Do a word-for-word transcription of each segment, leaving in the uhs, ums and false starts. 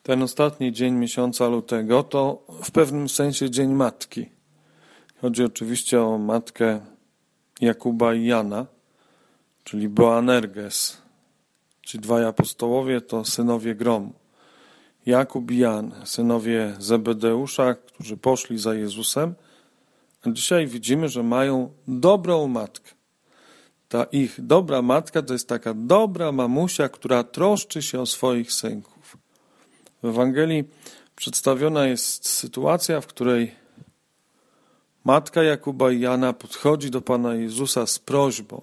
Ten ostatni dzień miesiąca lutego to w pewnym sensie Dzień Matki. Chodzi oczywiście o matkę Jakuba i Jana, czyli Boanerges. Ci dwaj apostołowie to synowie gromu. Jakub i Jan, synowie Zebedeusza, którzy poszli za Jezusem. A dzisiaj widzimy, że mają dobrą matkę. Ta ich dobra matka to jest taka dobra mamusia, która troszczy się o swoich synków. W Ewangelii przedstawiona jest sytuacja, w której matka Jakuba i Jana podchodzi do Pana Jezusa z prośbą.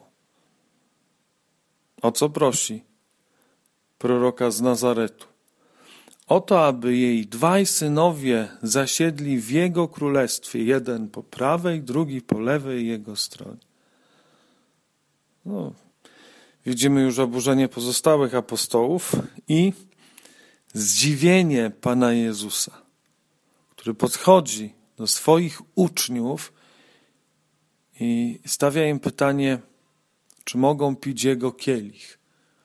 O co prosi? Proroka z Nazaretu. O to, aby jej dwaj synowie zasiedli w Jego królestwie, jeden po prawej, drugi po lewej Jego stronie. No, widzimy już oburzenie pozostałych apostołów i zdziwienie Pana Jezusa, który podchodzi do swoich uczniów i stawia im pytanie, czy mogą pić Jego kielich.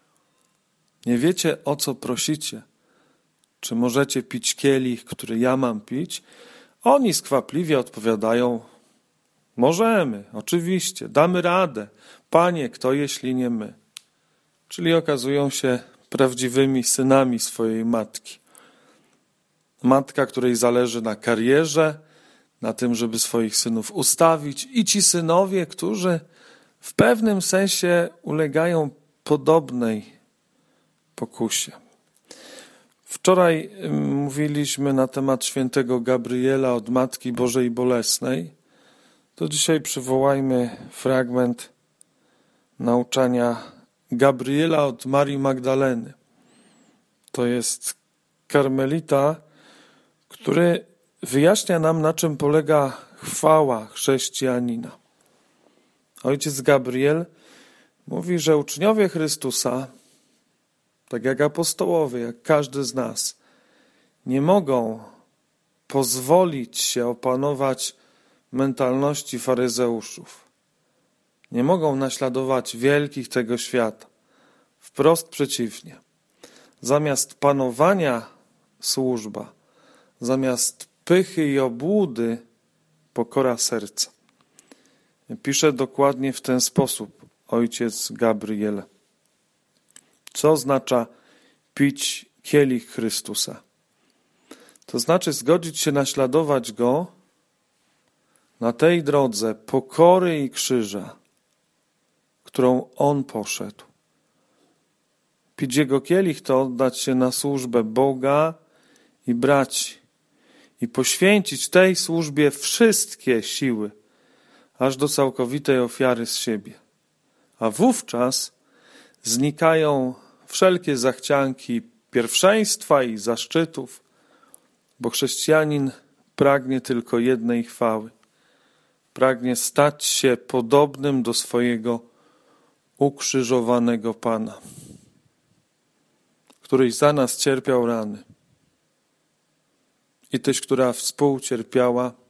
Nie wiecie, o co prosicie. Czy możecie pić kielich, który ja mam pić? Oni skwapliwie odpowiadają, możemy, oczywiście, damy radę. Panie, kto jeśli nie my? Czyli okazują się prawdziwymi synami swojej matki. Matka, której zależy na karierze, na tym, żeby swoich synów ustawić, i ci synowie, którzy w pewnym sensie ulegają podobnej pokusie. Wczoraj mówiliśmy na temat świętego Gabriela od Matki Bożej Bolesnej. To dzisiaj przywołajmy fragment nauczania Gabriela od Marii Magdaleny. To jest karmelita, który wyjaśnia nam, na czym polega chwała chrześcijanina. Ojciec Gabriel mówi, że uczniowie Chrystusa, tak jak apostołowie, jak każdy z nas, nie mogą pozwolić się opanować mentalności faryzeuszów. Nie mogą naśladować wielkich tego świata. Wprost przeciwnie. Zamiast panowania służba, zamiast pychy i obłudy pokora serca. Pisze dokładnie w ten sposób ojciec Gabriel. Co oznacza pić kielich Chrystusa? To znaczy zgodzić się naśladować Go na tej drodze pokory i krzyża, którą On poszedł. Pić Jego kielich to oddać się na służbę Boga i braci i poświęcić tej służbie wszystkie siły, aż do całkowitej ofiary z siebie. A wówczas znikają wszelkie zachcianki pierwszeństwa i zaszczytów, bo chrześcijanin pragnie tylko jednej chwały. Pragnie stać się podobnym do swojego ukrzyżowanego Pana, któryś za nas cierpiał rany i tyś, która współcierpiała